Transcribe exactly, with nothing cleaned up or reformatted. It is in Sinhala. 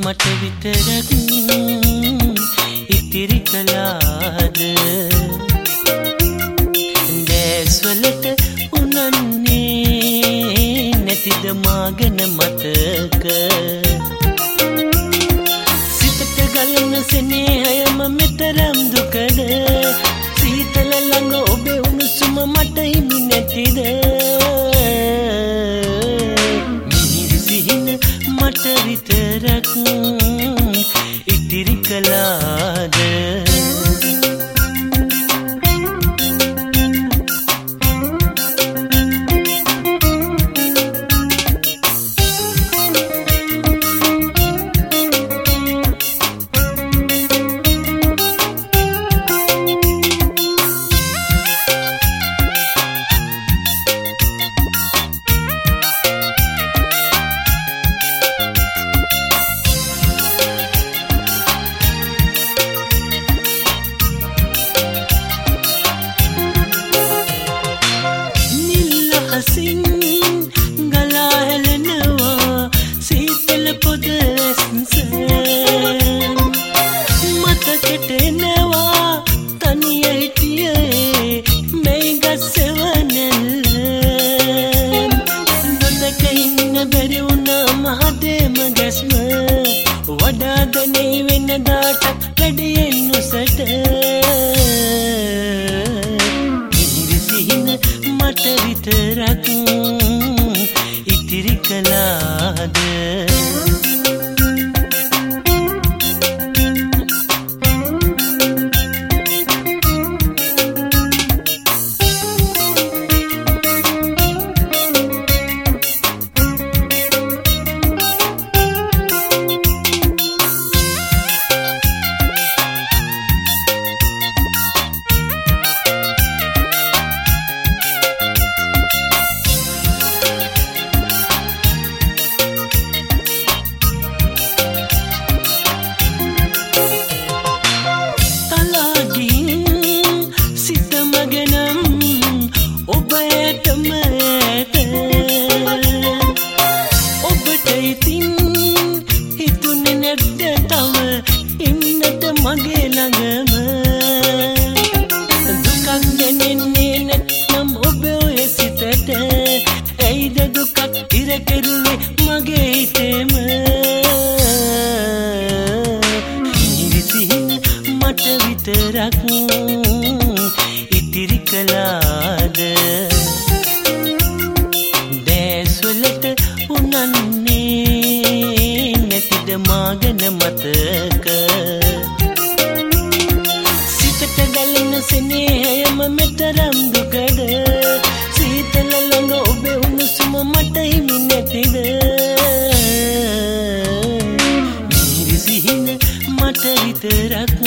මට විතරක් ඉතිරි කළාද දැස්වලට උනන්නේ නැතිද මාගෙන මතක සිතට ගලන සෙනෙහයම මෙතරම් දුකද සීතල ළඟ ඔබේ උණුසුම මට හිමි නැතිද මිහිරි සිහින මට විතරක් ඉතිරි කළාද ගලා හැලෙනවා සීතල පොද ලෙස්සේ මතකෙට එනවා තනිය හිටියේ මේ ගස්සවනල් නොදක ඉන්න බැරි වුණා මහදේම ගැස්ම වඩා දැනේ වෙනදාට වැඩියෙන් උසට මිහිරි සිහින මට විතරක් ඉතිරි කළාද ඔබට ඉතින් හිතුනේ නැද්ද තව ඉන්නට මගේ ළඟම දුකක් දැනෙන්නේ නැත්නම් ඔබ ඔය සිතට ඇයිද දුකක් ඉර කෙරුවේ මගේ හිතේම මිහිරි සිහින මට විතරක් ඉතිරි කළාද දැස්වලට උනන්නේ නැතිද මාගෙන මතක සිතට ගලන සෙනෙහයම මෙතරම් දුකද සීතල ළඟ ඔබේ උණුසුම මට හිමි නැතිද මිහිරි සිහින මට විතරක්